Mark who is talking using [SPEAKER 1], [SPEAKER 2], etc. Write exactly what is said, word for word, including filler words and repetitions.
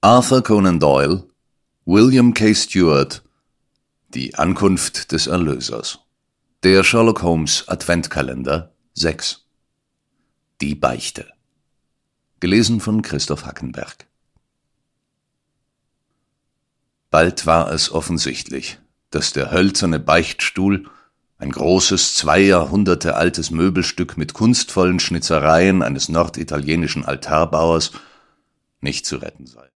[SPEAKER 1] Arthur Conan Doyle, William K. Stewart, Die Ankunft des Erlösers. Der Sherlock Holmes Adventkalender sechs. Die Beichte. Gelesen von Christoph Hackenberg. Bald war es offensichtlich, dass der hölzerne Beichtstuhl, ein großes, zwei Jahrhunderte altes Möbelstück mit kunstvollen Schnitzereien eines norditalienischen Altarbauers, nicht zu retten sei.